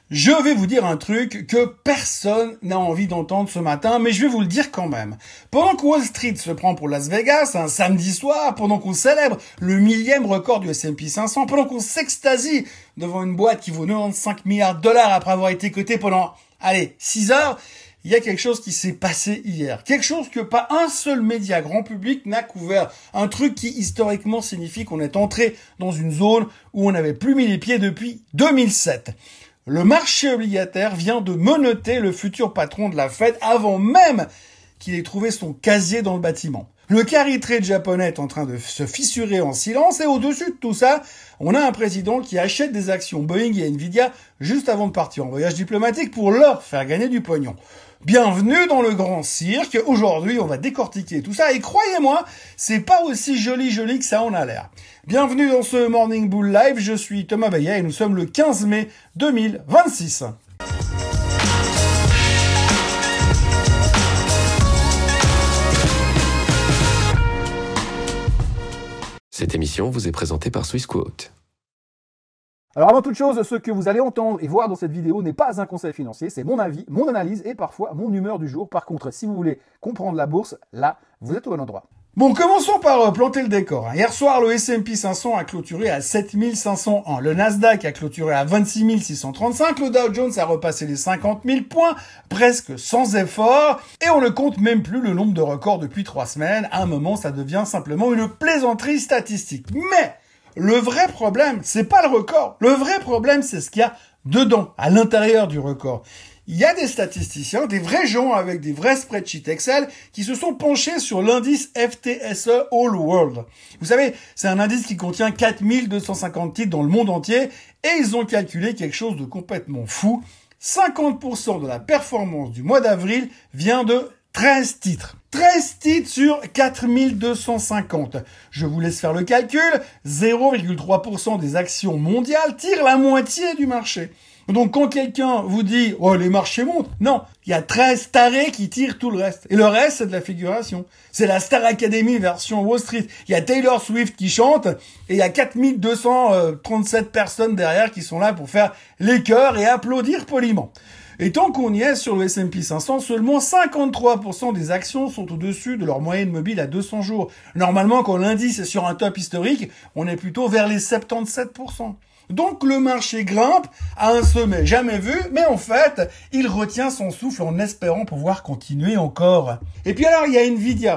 Je vais vous dire un truc que personne n'a envie d'entendre ce matin, mais je vais vous le dire quand même. Pendant que Wall Street se prend pour Las Vegas un samedi soir, pendant qu'on célèbre le 1000e record du S&P 500, pendant qu'on s'extasie devant une boîte qui vaut 95 milliards de dollars après avoir été cotée pendant, 6 heures, il y a quelque chose qui s'est passé hier. Quelque chose que pas un seul média grand public n'a couvert. Un truc qui historiquement signifie qu'on est entré dans une zone où on n'avait plus mis les pieds depuis 2007. Le marché obligataire vient de menotter le futur patron de la Fed avant même qu'il ait trouvé son casier dans le bâtiment. Le carry trade japonais est en train de se fissurer en silence et au-dessus de tout ça, on a un président qui achète des actions Boeing et Nvidia juste avant de partir en voyage diplomatique pour leur faire gagner du pognon. Bienvenue dans le grand cirque. Aujourd'hui, on va décortiquer tout ça et croyez-moi, c'est pas aussi joli que ça en a l'air. Bienvenue dans ce Morning Bull Live, je suis Thomas Baillet et nous sommes le 15 mai 2026. Cette émission vous est présentée par Swissquote. Alors avant toute chose, ce que vous allez entendre et voir dans cette vidéo n'est pas un conseil financier, c'est mon avis, mon analyse et parfois mon humeur du jour. Par contre, si vous voulez comprendre la bourse, là, vous êtes au bon endroit. Bon, commençons par planter le décor. Hier soir, le S&P 500 a clôturé à 7501. Le Nasdaq a clôturé à 26 635. Le Dow Jones a repassé les 50 000 points, presque sans effort. Et on ne compte même plus le nombre de records depuis 3 semaines. À un moment, ça devient simplement une plaisanterie statistique. Mais le vrai problème, c'est pas le record. Le vrai problème, c'est ce qu'il y a dedans, à l'intérieur du record. Il y a des statisticiens, des vrais gens avec des vrais spreadsheets Excel qui se sont penchés sur l'indice FTSE All World. Vous savez, c'est un indice qui contient 4250 titres dans le monde entier et ils ont calculé quelque chose de complètement fou. 50% de la performance du mois d'avril vient de 13 titres. 13 titres sur 4250. Je vous laisse faire le calcul. 0,3% des actions mondiales tirent la moitié du marché. Donc quand quelqu'un vous dit « Oh, les marchés montent », non, il y a 13 tarés qui tirent tout le reste. Et le reste, c'est de la figuration. C'est la Star Academy version Wall Street. Il y a Taylor Swift qui chante et il y a 4237 personnes derrière qui sont là pour faire les chœurs et applaudir poliment. Et tant qu'on y est sur le S&P 500, seulement 53% des actions sont au-dessus de leur moyenne mobile à 200 jours. Normalement, quand l'indice est sur un top historique, on est plutôt vers les 77%. Donc le marché grimpe à un sommet jamais vu, mais en fait, il retient son souffle en espérant pouvoir continuer encore. Et puis alors, il y a Nvidia.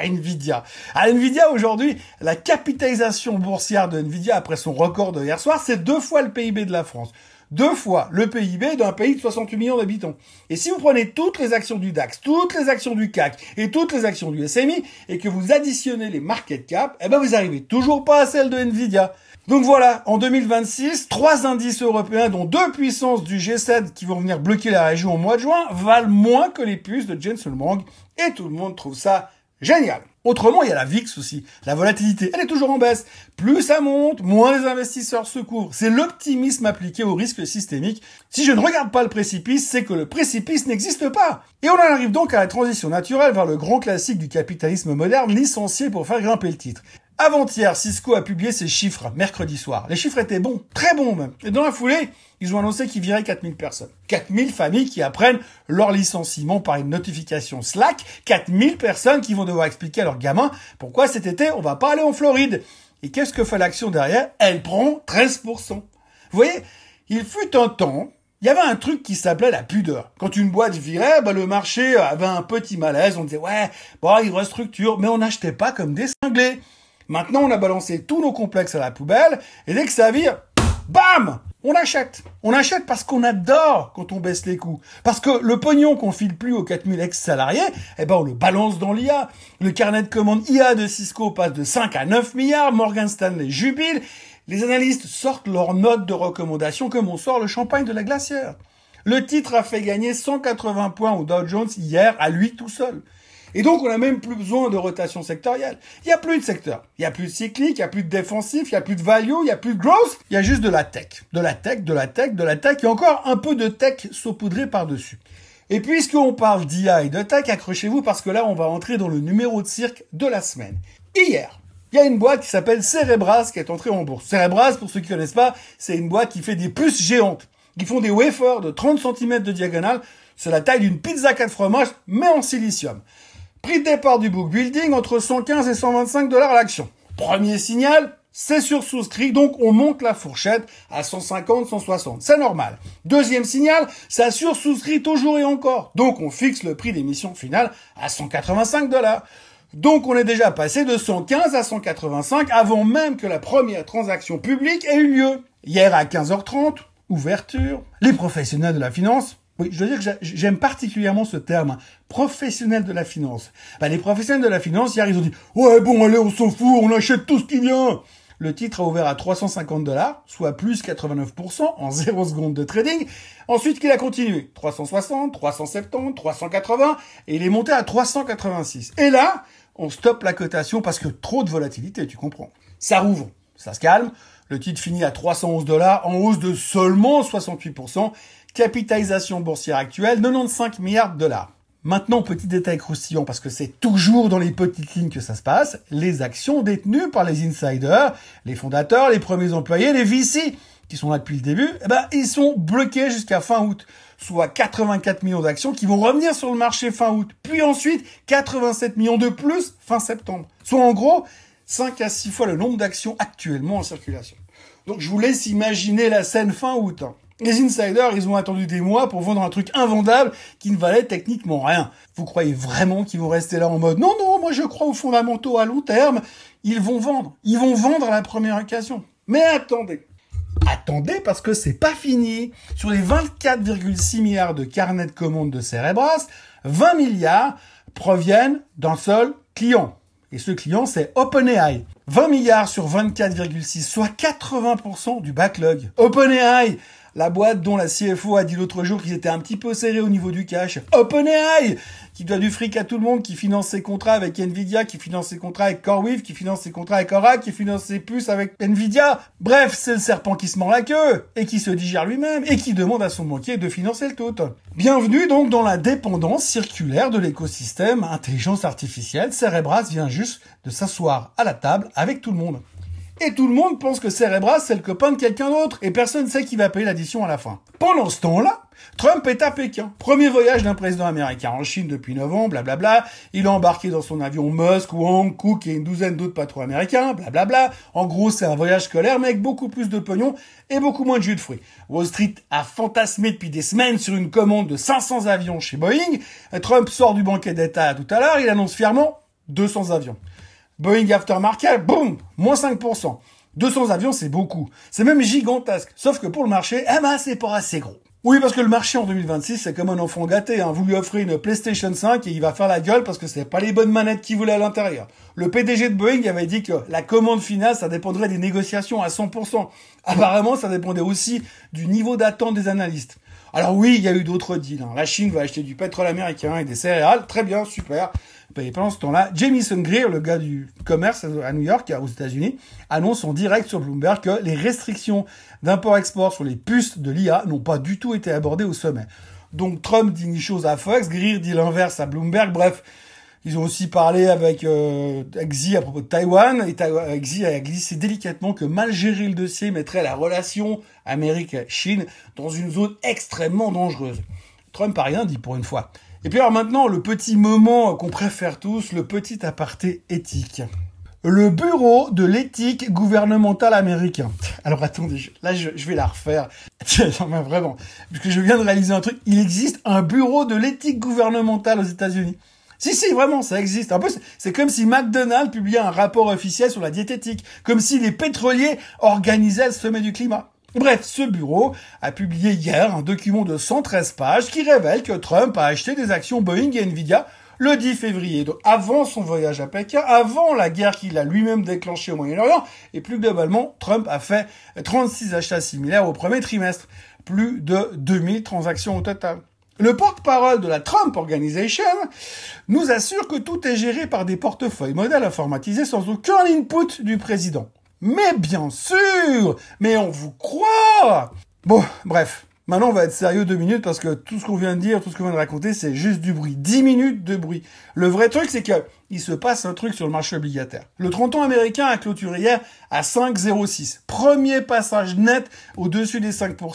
Nvidia, aujourd'hui, la capitalisation boursière de Nvidia après son record de hier soir, c'est 2 fois le PIB de la France. 2 fois le PIB d'un pays de 68 millions d'habitants. Et si vous prenez toutes les actions du DAX, toutes les actions du CAC et toutes les actions du SMI et que vous additionnez les market cap, vous arrivez toujours pas à celle de Nvidia. Donc voilà, en 2026, 3 indices européens, dont 2 puissances du G7 qui vont venir bloquer la région au mois de juin, valent moins que les puces de Jensen Huang et tout le monde trouve ça génial. Autrement, il y a la VIX aussi. La volatilité, elle est toujours en baisse. Plus ça monte, moins les investisseurs se couvrent. C'est l'optimisme appliqué au risque systémique. Si je ne regarde pas le précipice, c'est que le précipice n'existe pas. Et on en arrive donc à la transition naturelle vers le grand classique du capitalisme moderne, licencié pour faire grimper le titre. Avant-hier, Cisco a publié ses chiffres, mercredi soir. Les chiffres étaient bons, très bons même. Et dans la foulée, ils ont annoncé qu'ils viraient 4000 personnes. 4000 familles qui apprennent leur licenciement par une notification Slack. 4000 personnes qui vont devoir expliquer à leurs gamins pourquoi cet été, on va pas aller en Floride. Et qu'est-ce que fait l'action derrière? Elle prend 13%. Vous voyez, il fut un temps, il y avait un truc qui s'appelait la pudeur. Quand une boîte virait, le marché avait un petit malaise. On disait, il restructure, mais on n'achetait pas comme des cinglés. Maintenant, on a balancé tous nos complexes à la poubelle, et dès que ça vire, bam! On achète. On achète parce qu'on adore quand on baisse les coûts. Parce que le pognon qu'on file plus aux 4000 ex-salariés, on le balance dans l'IA. Le carnet de commandes IA de Cisco passe de 5 à 9 milliards, Morgan Stanley jubile. Les analystes sortent leurs notes de recommandation comme on sort le champagne de la glacière. Le titre a fait gagner 180 points au Dow Jones hier à lui tout seul. Et donc, on n'a même plus besoin de rotation sectorielle. Il n'y a plus de secteur. Il n'y a plus de cyclique, il n'y a plus de défensif, il n'y a plus de value, il n'y a plus de growth. Il y a juste de la tech. De la tech et encore un peu de tech saupoudré par-dessus. Et puisqu'on parle d'IA et de tech, accrochez-vous parce que là, on va entrer dans le numéro de cirque de la semaine. Hier, il y a une boîte qui s'appelle Cerebras qui est entrée en bourse. Cerebras, pour ceux qui ne connaissent pas, c'est une boîte qui fait des puces géantes. qui font des wafers de 30 cm de diagonale, c'est la taille d'une pizza 4 fromages, mais en silicium. Prix de départ du book building, entre 115 et 125 $ l'action. Premier signal, c'est sursouscrit, donc on monte la fourchette à 150, 160. C'est normal. Deuxième signal, ça sursouscrit toujours et encore. Donc on fixe le prix d'émission finale à 185 $. Donc on est déjà passé de 115 à 185 avant même que la première transaction publique ait eu lieu. Hier à 15h30, ouverture. Les professionnels de la finance, oui, je veux dire que j'aime particulièrement ce terme, professionnel de la finance. Les professionnels de la finance, hier, ils ont dit « Ouais, bon, allez, on s'en fout, on achète tout ce qui vient !» Le titre a ouvert à 350 $, soit plus 89% en 0 secondes de trading. Ensuite, qu'il a continué. 360, 370, 380, et il est monté à 386. Et là, on stoppe la cotation parce que trop de volatilité, tu comprends. Ça rouvre, ça se calme. Le titre finit à 311 $, en hausse de seulement 68%. Capitalisation boursière actuelle, 95 milliards $. Maintenant, petit détail croustillant, parce que c'est toujours dans les petites lignes que ça se passe, les actions détenues par les insiders, les fondateurs, les premiers employés, les VC, qui sont là depuis le début, ils sont bloqués jusqu'à fin août. Soit 84 millions d'actions qui vont revenir sur le marché fin août. Puis ensuite, 87 millions de plus fin septembre. Soit en gros, 5 à 6 fois le nombre d'actions actuellement en circulation. Donc je vous laisse imaginer la scène fin août. Les insiders, ils ont attendu des mois pour vendre un truc invendable qui ne valait techniquement rien. Vous croyez vraiment qu'ils vont rester là en mode « Non, non, moi je crois aux fondamentaux à long terme ». Ils vont vendre. Ils vont vendre à la première occasion. Mais attendez. Attendez parce que c'est pas fini. Sur les 24,6 milliards de carnets de commandes de Cerebras, 20 milliards proviennent d'un seul client. Et ce client, c'est OpenAI. 20 milliards sur 24,6, soit 80% du backlog. OpenAI, la boîte dont la CFO a dit l'autre jour qu'ils étaient un petit peu serrés au niveau du cash. OpenAI, qui doit du fric à tout le monde, qui finance ses contrats avec Nvidia, qui finance ses contrats avec CoreWeave, qui finance ses contrats avec Oracle, qui finance ses puces avec Nvidia. Bref, c'est le serpent qui se mord la queue, et qui se digère lui-même, et qui demande à son banquier de financer le tout. Bienvenue donc dans la dépendance circulaire de l'écosystème intelligence artificielle. Cerebras vient juste de s'asseoir à la table avec tout le monde. Et tout le monde pense que Cerebras, c'est le copain de quelqu'un d'autre, et personne ne sait qui va payer l'addition à la fin. Pendant ce temps-là, Trump est à Pékin. Premier voyage d'un président américain en Chine depuis novembre, blablabla. Il a embarqué dans son avion Musk, Wang, Cook et une douzaine d'autres patrons américains, blablabla. En gros, c'est un voyage scolaire, mais avec beaucoup plus de pognon et beaucoup moins de jus de fruits. Wall Street a fantasmé depuis des semaines sur une commande de 500 avions chez Boeing. Trump sort du banquet d'État tout à l'heure, il annonce fièrement 200 avions. Boeing Aftermarket, boum, moins 5%. 200 avions, c'est beaucoup. C'est même gigantesque. Sauf que pour le marché, c'est pas assez gros. Oui, parce que le marché en 2026, c'est comme un enfant gâté. Vous lui offrez une PlayStation 5 et il va faire la gueule parce que c'est pas les bonnes manettes qu'il voulait à l'intérieur. Le PDG de Boeing avait dit que la commande finale, ça dépendrait des négociations à 100%. Apparemment, ça dépendait aussi du niveau d'attente des analystes. Alors oui, il y a eu d'autres deals. La Chine va acheter du pétrole américain et des céréales. Très bien, super. Et pendant ce temps-là, Jamieson Greer, le gars du commerce à New York, aux États-Unis, annonce en direct sur Bloomberg que les restrictions d'import-export sur les puces de l'IA n'ont pas du tout été abordées au sommet. Donc Trump dit une chose à Fox, Greer dit l'inverse à Bloomberg. Bref, ils ont aussi parlé avec Xi à propos de Taïwan. Et Xi a glissé délicatement que mal gérer le dossier mettrait la relation Amérique-Chine dans une zone extrêmement dangereuse. Trump a rien dit pour une fois. Et puis alors maintenant, le petit moment qu'on préfère tous, le petit aparté éthique. Le bureau de l'éthique gouvernementale américain. Alors attendez, je vais la refaire. Non mais vraiment, parce que je viens de réaliser un truc. Il existe un bureau de l'éthique gouvernementale aux États-Unis. Si, vraiment, ça existe. Un peu, c'est comme si McDonald's publiait un rapport officiel sur la diététique. Comme si les pétroliers organisaient le sommet du climat. Bref, ce bureau a publié hier un document de 113 pages qui révèle que Trump a acheté des actions Boeing et Nvidia le 10 février, donc avant son voyage à Pékin, avant la guerre qu'il a lui-même déclenchée au Moyen-Orient, et plus globalement, Trump a fait 36 achats similaires au premier trimestre, plus de 2000 transactions au total. Le porte-parole de la Trump Organization nous assure que tout est géré par des portefeuilles modèles informatisés sans aucun input du président. Mais bien sûr! Mais on vous croit! Bon, bref. Maintenant, on va être sérieux 2 minutes parce que tout ce qu'on vient de dire, tout ce qu'on vient de raconter, c'est juste du bruit. 10 minutes de bruit. Le vrai truc, c'est que il se passe un truc sur le marché obligataire. Le 30 ans américain a clôturé hier à 5,06. Premier passage net au-dessus des 5%.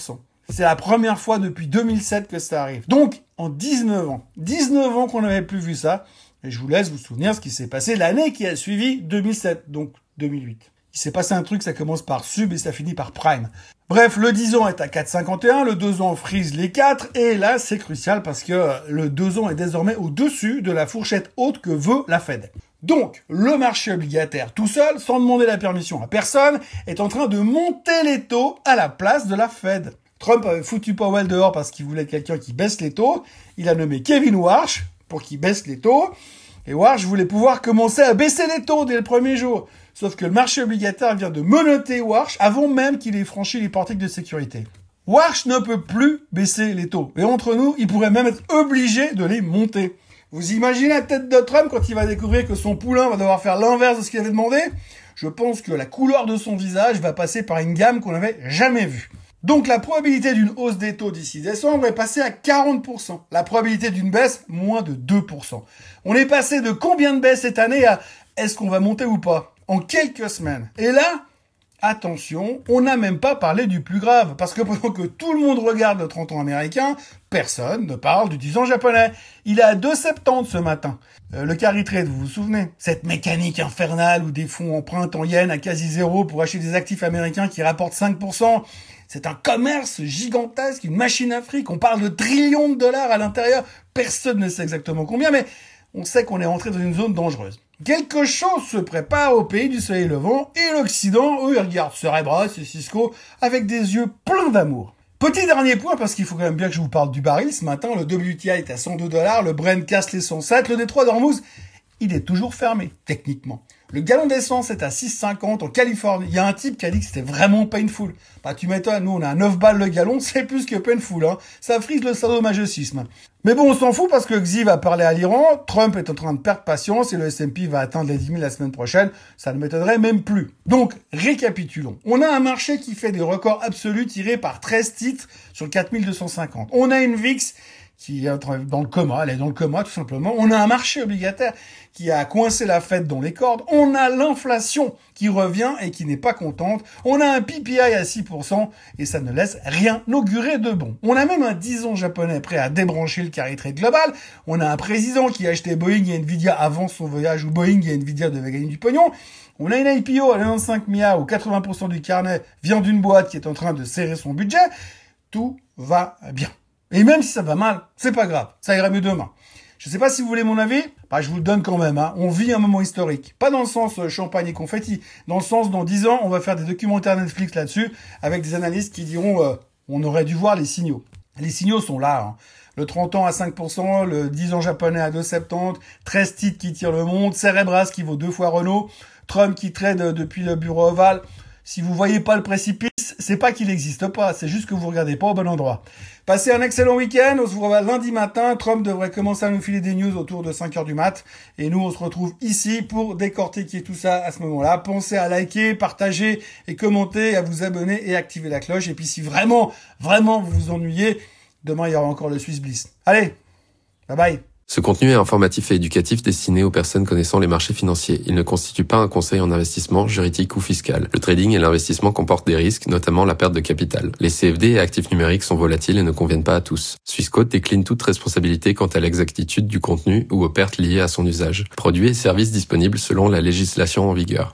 C'est la première fois depuis 2007 que ça arrive. Donc, en 19 ans qu'on n'avait plus vu ça. Et je vous laisse vous souvenir ce qui s'est passé l'année qui a suivi 2007, donc 2008. Il s'est passé un truc, ça commence par sub et ça finit par prime. Bref, le 10 ans est à 4,51, le 2 ans frise les 4, et là, c'est crucial parce que le 2 ans est désormais au-dessus de la fourchette haute que veut la Fed. Donc, le marché obligataire tout seul, sans demander la permission à personne, est en train de monter les taux à la place de la Fed. Trump avait foutu Powell dehors parce qu'il voulait quelqu'un qui baisse les taux. Il a nommé Kevin Warsh pour qu'il baisse les taux. Et Warsh voulait pouvoir commencer à baisser les taux dès le premier jour. Sauf que le marché obligataire vient de menotter Warsh avant même qu'il ait franchi les portiques de sécurité. Warsh ne peut plus baisser les taux. Et entre nous, il pourrait même être obligé de les monter. Vous imaginez la tête de Trump quand il va découvrir que son poulain va devoir faire l'inverse de ce qu'il avait demandé? Je pense que la couleur de son visage va passer par une gamme qu'on n'avait jamais vue. Donc la probabilité d'une hausse des taux d'ici décembre est passée à 40%. La probabilité d'une baisse, moins de 2%. On est passé de combien de baisses cette année à est-ce qu'on va monter ou pas? En quelques semaines. Et là, attention, on n'a même pas parlé du plus grave. Parce que pendant que tout le monde regarde le 30 ans américain, personne ne parle du 10 ans japonais. Il est à 2,70 ce matin. Le carry trade, vous vous souvenez? Cette mécanique infernale où des fonds empruntent en yens à quasi zéro pour acheter des actifs américains qui rapportent 5%. C'est un commerce gigantesque, une machine à fric. On parle de trillions de dollars à l'intérieur. Personne ne sait exactement combien, mais on sait qu'on est rentré dans une zone dangereuse. Quelque chose se prépare au pays du soleil levant et l'Occident, eux, ils regardent Cerebras et Cisco avec des yeux pleins d'amour. Petit dernier point, parce qu'il faut quand même bien que je vous parle du baril. Ce matin, le WTI est à 102 $, le Brent casse les 107, le détroit d'Ormuz, il est toujours fermé, techniquement. Le gallon d'essence est à 6,50 en Californie. Il y a un type qui a dit que c'était vraiment painful. Bah, tu m'étonnes, nous, on a 9 balles le gallon, c'est plus que painful, hein. Ça frise le sadomasochisme. Mais bon, on s'en fout parce que Xi va parler à l'Iran, Trump est en train de perdre patience et le S&P va atteindre les 10 000 la semaine prochaine. Ça ne m'étonnerait même plus. Donc, récapitulons. On a un marché qui fait des records absolus tirés par 13 titres sur 4250. On a une VIX qui est dans le coma, elle est dans le coma tout simplement. On a un marché obligataire qui a coincé la Fed dans les cordes. On a l'inflation qui revient et qui n'est pas contente. On a un PPI à 6% et ça ne laisse rien augurer de bon. On a même un 10 ans japonais prêt à débrancher le carry trade global. On a un président qui a acheté Boeing et Nvidia avant son voyage où Boeing et Nvidia devaient gagner du pognon. On a une IPO à 95 milliards où 80% du carnet vient d'une boîte qui est en train de serrer son budget. Tout va bien. Et même si ça va mal, c'est pas grave, ça ira mieux demain. Je sais pas si vous voulez mon avis, bah je vous le donne quand même, hein. On vit un moment historique. Pas dans le sens champagne et confetti, dans le sens dans 10 ans, on va faire des documentaires Netflix là-dessus, avec des analystes qui diront on aurait dû voir les signaux. Les signaux sont là, hein. Le 30 ans à 5%, le 10 ans japonais à 2,70, 13 titres qui tirent le monde, Cerebras qui vaut 2 fois Renault, Trump qui trade depuis le bureau ovale. Si vous voyez pas le précipice, c'est pas qu'il n'existe pas, c'est juste que vous regardez pas au bon endroit. Passez un excellent week-end, on se revoit lundi matin, Trump devrait commencer à nous filer des news autour de 5h du mat, et nous on se retrouve ici pour décortiquer tout ça à ce moment-là. Pensez à liker, partager et commenter, à vous abonner et activer la cloche, et puis si vraiment vous vous ennuyez, demain il y aura encore le Swiss Bliss. Allez, bye bye. Ce contenu est informatif et éducatif destiné aux personnes connaissant les marchés financiers. Il ne constitue pas un conseil en investissement, juridique ou fiscal. Le trading et l'investissement comportent des risques, notamment la perte de capital. Les CFD et actifs numériques sont volatiles et ne conviennent pas à tous. Swissquote décline toute responsabilité quant à l'exactitude du contenu ou aux pertes liées à son usage. Produits et services disponibles selon la législation en vigueur.